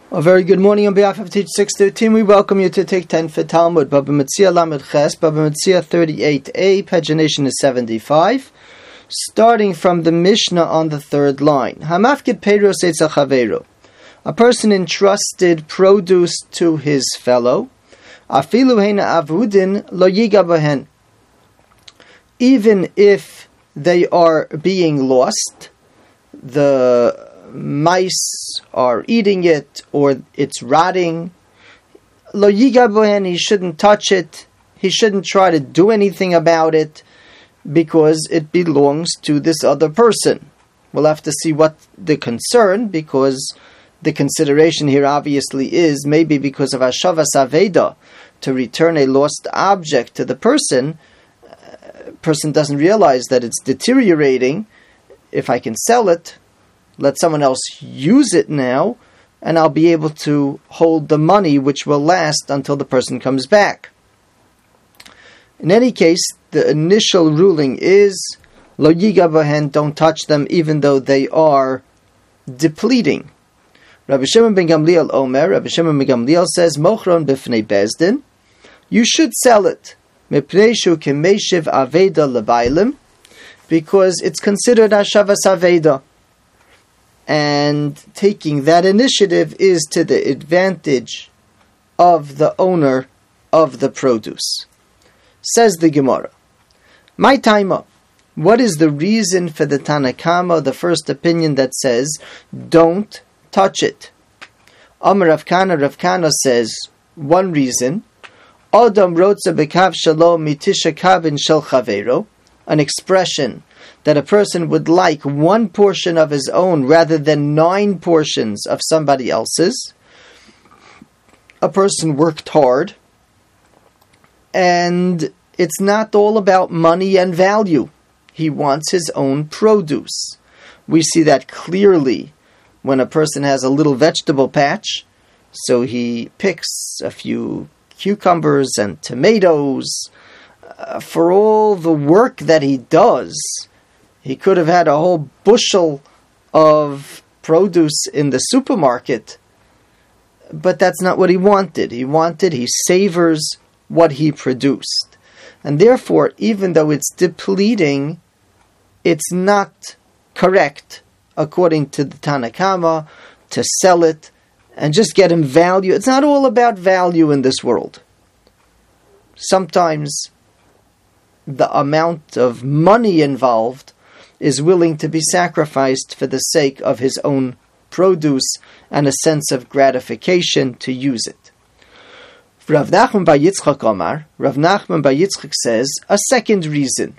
A very good morning on behalf of Teach 613. We welcome you to take 10 for Talmud. Baba Metzia Lamed Ches, Baba Metzia 38a, pagination is 75. Starting from the Mishnah on the third line. Hamafkid Peiros Eitzel Chaveiro. A person entrusted produce to his fellow. Afilu Heina Avudin Lo Yiga Bahen. Even if they are being lost, the mice are eating it, or it's rotting. Lo yiga bohen, he shouldn't touch it. He shouldn't try to do anything about it because it belongs to this other person. We'll have to see what the concern, because the consideration here obviously is maybe because of Hashavas Aveda, to return a lost object to the person. Person doesn't realize that it's deteriorating. If I can sell it, let someone else use it now, and I'll be able to hold the money, which will last until the person comes back. In any case, the initial ruling is, Lo yiga bahen, don't touch them, even though they are depleting. Rabbi Shimon ben Gamliel Omer, Rabbi Shimon ben Gamliel says, Mochron b'fnei bezdin, you should sell it, mipnei shu kemeshiv aveda lebailim, because it's considered Hashavas Aveda. And taking that initiative is to the advantage of the owner of the produce. Says the Gemara, my taima, what is the reason for the Tana Kama, the first opinion that says, don't touch it? Amar Rav Kana says, one reason, Adam rotza bekav shalom mitisha kavin shel chaveiro, an expression that a person would like one portion of his own rather than 9 portions of somebody else's. A person worked hard, and it's not all about money and value. He wants his own produce. We see that clearly when a person has a little vegetable patch, so he picks a few cucumbers and tomatoes. For all the work that he does, he could have had a whole bushel of produce in the supermarket, but that's not what he wanted. He savors what he produced. And therefore, even though it's depleting, it's not correct, according to the Tana Kama, to sell it and just get him value. It's not all about value in this world. Sometimes the amount of money involved is willing to be sacrificed for the sake of his own produce and a sense of gratification to use it. Rav Nachman bar Yitzchak Omar, Rav Nachman bar Yitzchak says, a second reason.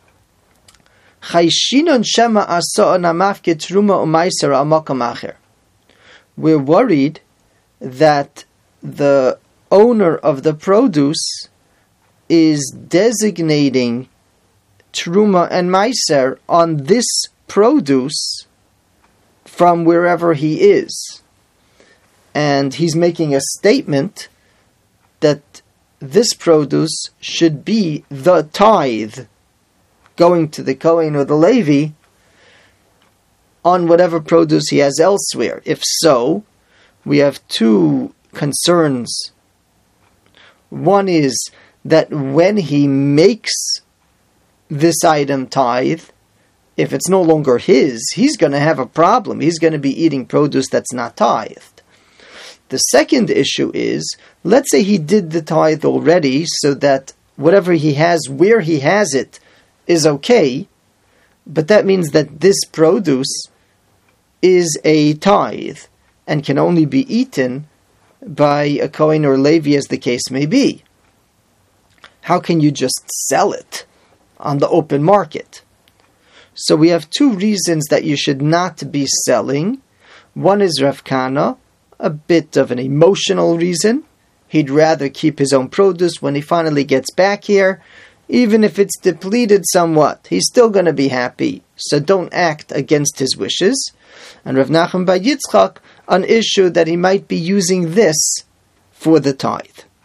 We're worried that the owner of the produce is designating Truma and Meiser on this produce from wherever he is. And he's making a statement that this produce should be the tithe going to the Kohen or the Levi on whatever produce he has elsewhere. If so, we have 2 concerns. One is that when he makes this item tithe, if it's no longer his, he's going to have a problem. He's going to be eating produce that's not tithed. The second issue is, let's say he did the tithe already, so that whatever he has, where he has it, is okay, but that means that this produce is a tithe and can only be eaten by a Kohen or Levi, as the case may be. How can you just sell it on the open market? So we have 2 reasons that you should not be selling. One is Rav Kana, a bit of an emotional reason. He'd rather keep his own produce when he finally gets back here. Even if it's depleted somewhat, he's still going to be happy. So don't act against his wishes. And Rav Nachman bar Yitzchak, an issue that he might be using this for the tithe.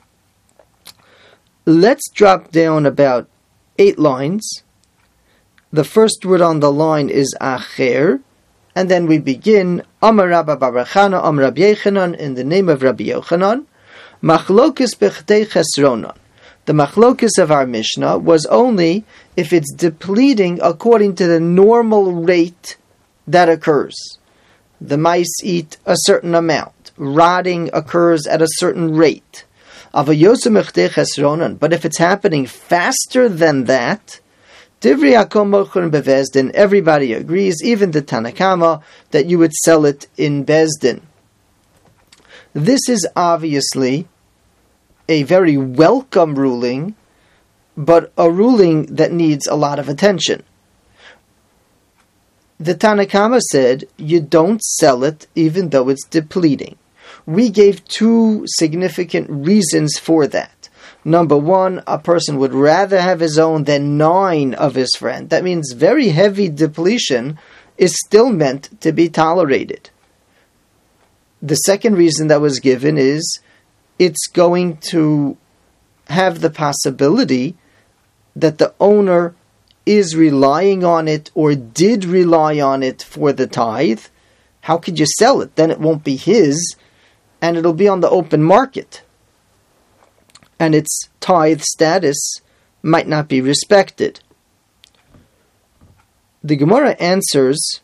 Let's drop down about 8 lines. The first word on the line is acher, And then we begin, Amar Rabba Bar Chana, Amar Rabbi Yochanan, in the name of Rabbi Yochanan, Machlokes Bechdei Chesronon. The machlokes of our Mishnah was only if it's depleting according to the normal rate that occurs. The mice eat a certain amount. Rotting occurs at a certain rate. But if it's happening faster than that, everybody agrees, even the Tanakama, that you would sell it in Bezdin. This is obviously a very welcome ruling, but a ruling that needs a lot of attention. The Tanakama said, you don't sell it even though it's depleting. We gave two significant reasons for that. Number one, a person would rather have his own than 9 of his friend. That means very heavy depletion is still meant to be tolerated. The second reason that was given is it's going to have the possibility that the owner is relying on it or did rely on it for the tithe. How could you sell it? Then it won't be his, and it'll be on the open market. And its tithe status might not be respected. The Gemara answers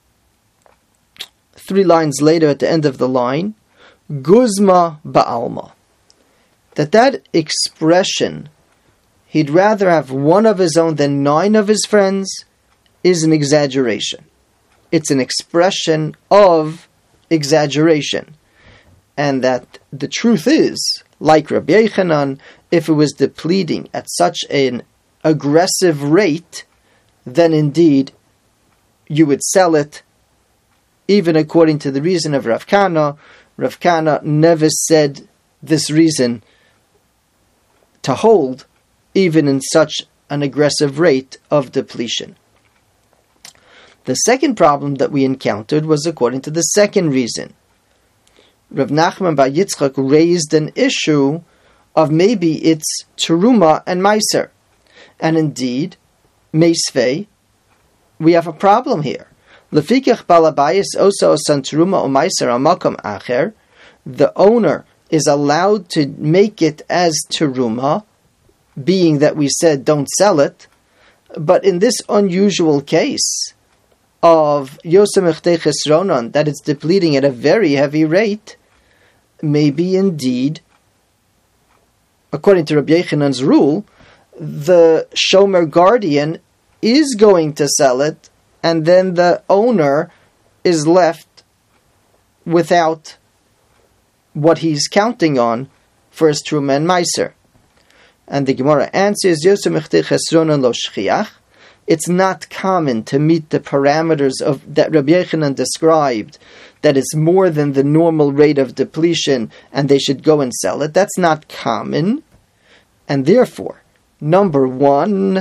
3 lines later at the end of the line, Guzma ba'alma. That expression, he'd rather have 1 of his own than 9 of his friends, is an exaggeration. It's an expression of exaggeration. And that the truth is, like Rabbi Yochanan, if it was depleting at such an aggressive rate, then indeed you would sell it, even according to the reason of Rav Kana. Rav Kana never said this reason to hold, even in such an aggressive rate of depletion. The second problem that we encountered was according to the second reason. Rav Nachman bar Yitzchak raised an issue of maybe it's teruma and meiser. And indeed, meisvei, we have a problem here. Lefikach balabayis osa osan teruma o meiser al makom acher. The owner is allowed to make it as teruma, being that we said don't sell it. But in this unusual case of Yosem Echdei Chesronon, that it's depleting at a very heavy rate, maybe indeed, according to Rabbi Yechanan's rule, the Shomer guardian is going to sell it, and then the owner is left without what he's counting on for his Truma and Meiser. And the Gemara answers, Yosem Echdei Chesronon lo shchiach. It's not common to meet the parameters of that Rabbi Yochanan described, that it's more than the normal rate of depletion and they should go and sell it. That's not common. And therefore, number one,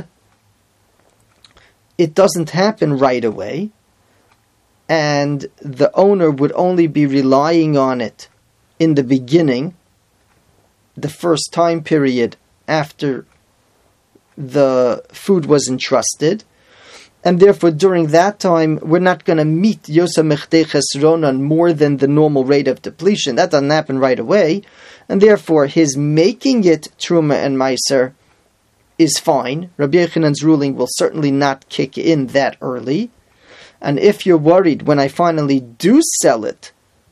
it doesn't happen right away, and the owner would only be relying on it in the beginning, the first time period after the food was entrusted, and therefore during that time we're not going to meet Yosem Echdei Chesronon more than the normal rate of depletion. That doesn't happen right away, and therefore his making it Truma and Meiser is fine. Rabbi Yechanan's ruling will certainly not kick in that early, and if you're worried when I finally do sell it,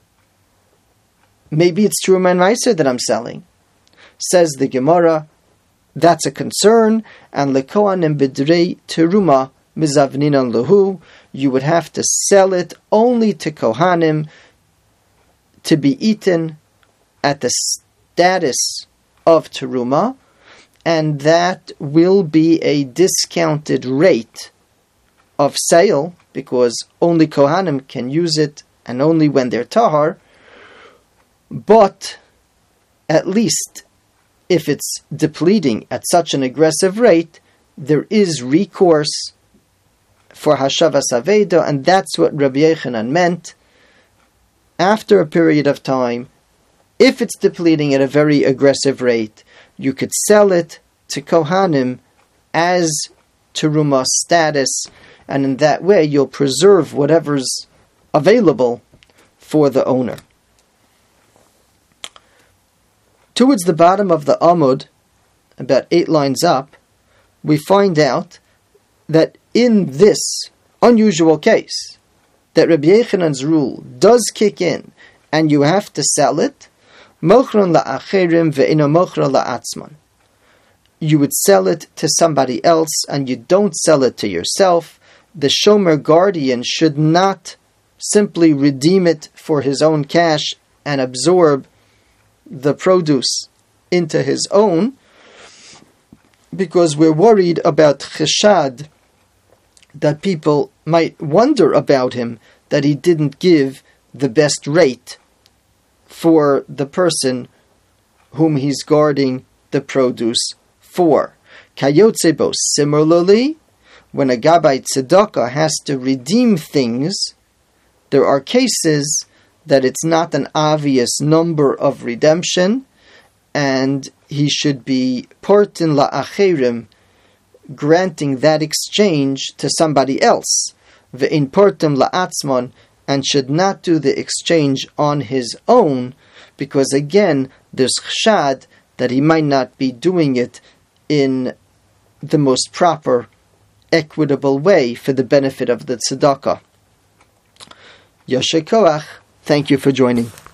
maybe it's Truma and Meiser that I'm selling, says the Gemara, that's a concern, and lekohanim b'drei teruma mizavninan lahu, you would have to sell it only to kohanim to be eaten at the status of teruma, and that will be a discounted rate of sale, because only kohanim can use it, and only when they're tahar, but at least if it's depleting at such an aggressive rate, there is recourse for Hashavas Aveda, and that's what Rabbi Yochanan meant. After a period of time, if it's depleting at a very aggressive rate, you could sell it to Kohanim as Teruma status, and in that way you'll preserve whatever's available for the owner. Towards the bottom of the Amud, about 8 lines up, we find out that in this unusual case, that Rabbi Yechanan's rule does kick in, and you have to sell it, mochron la'acherim ve'ino mochron la'atzman. You would sell it to somebody else, and you don't sell it to yourself. The shomer guardian should not simply redeem it for his own cash and absorb the produce into his own, because we're worried about cheshad, that people might wonder about him, that he didn't give the best rate for the person whom he's guarding the produce for. Kayotzebo, similarly, when a Gabbai Tzedakah has to redeem things, there are cases that it's not an obvious number of redemption, and he should be portin la'acherim, granting that exchange to somebody else, ve'in portim la'atzmon, and should not do the exchange on his own, because again, there's chshad that he might not be doing it in the most proper, equitable way for the benefit of the tzedakah. Yasher koach. Thank you for joining.